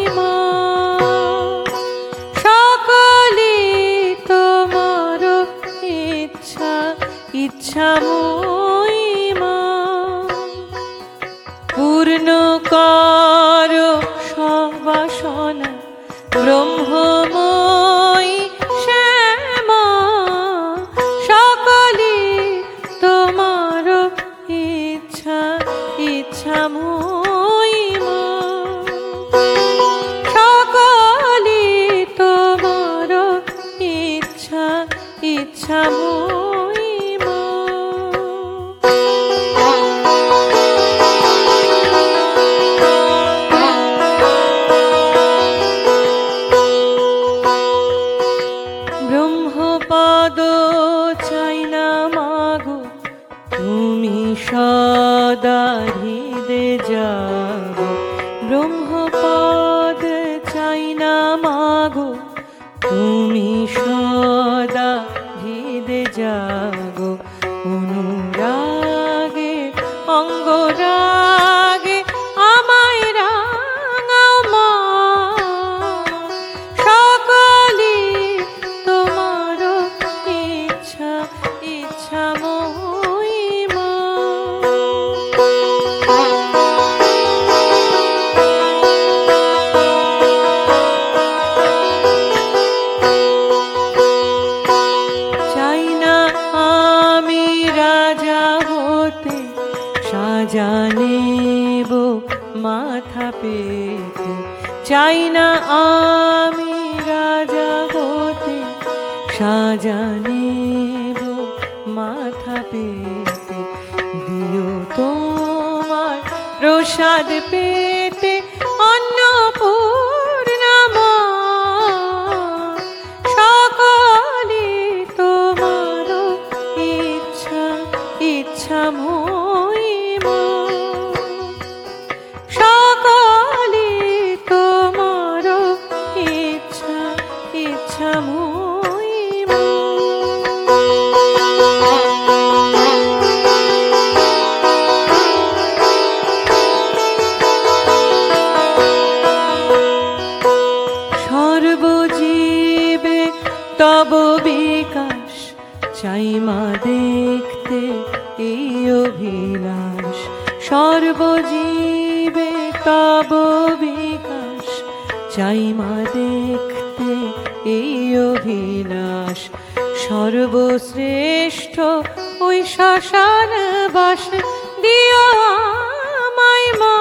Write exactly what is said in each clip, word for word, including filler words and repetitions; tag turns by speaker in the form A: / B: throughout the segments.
A: মা সকলে তোমার ইচ্ছা ইচ্ছাময়ী মা পূর্ণ কর সব বাসনা ব্রহ্মময়ী শ্যামা সকলে তোমার ইচ্ছা ইচ্ছাময়ী মা সকলে তোমার ইচ্ছা ইচ্ছাময়ী মা ব্রহ্মপদ চাই না মাগো তুমি সদা হৃদে জাগো ব্রহ্মপদ চাই না মাগো তুমি সদা হৃদে জাগো অনুরাগে অঙ্গরাগে আমায় রাঙাও মা সকলে তোমার ইচ্ছা ইচ্ছাময়ী মা চাই না আমি রাজা হতে সাজানেব মাথা পেতে চাই না আমি রাজা হতে সাজানেব মাথা পেতে দিও তোমার প্রসাদ পেতে অন্নপূর্ণা মা সকলে তোমার ইচ্ছা ইচ্ছাময়ী মা সকলে তোমার ইচ্ছা ইচ্ছাময়ী মা সর্বজীবে তব বিকাশ চাই মা দেখতে এই অভিলাষ সর্বজীবে তব বিকাশ চাই মা দেখতে এই অভিলাষ সর্বশ্রেষ্ঠ ওই শ্মশান বাস দিও আমায় মা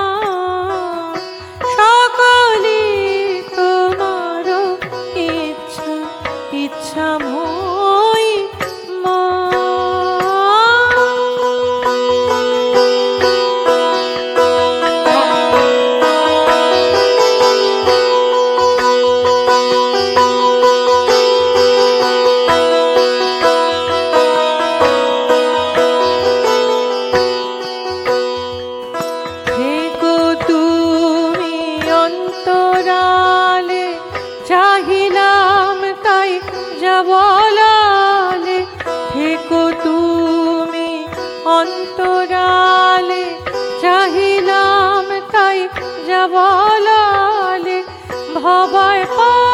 A: সকলে তোমার ইচ্ছা ইচ্ছাময়ী মা থেকো তুমি অন্তরালে চাহিলাম তাই যাবলালে থেকো তুমি অন্তরালে চাহিলাম তাই যাবলালে ভবায় পা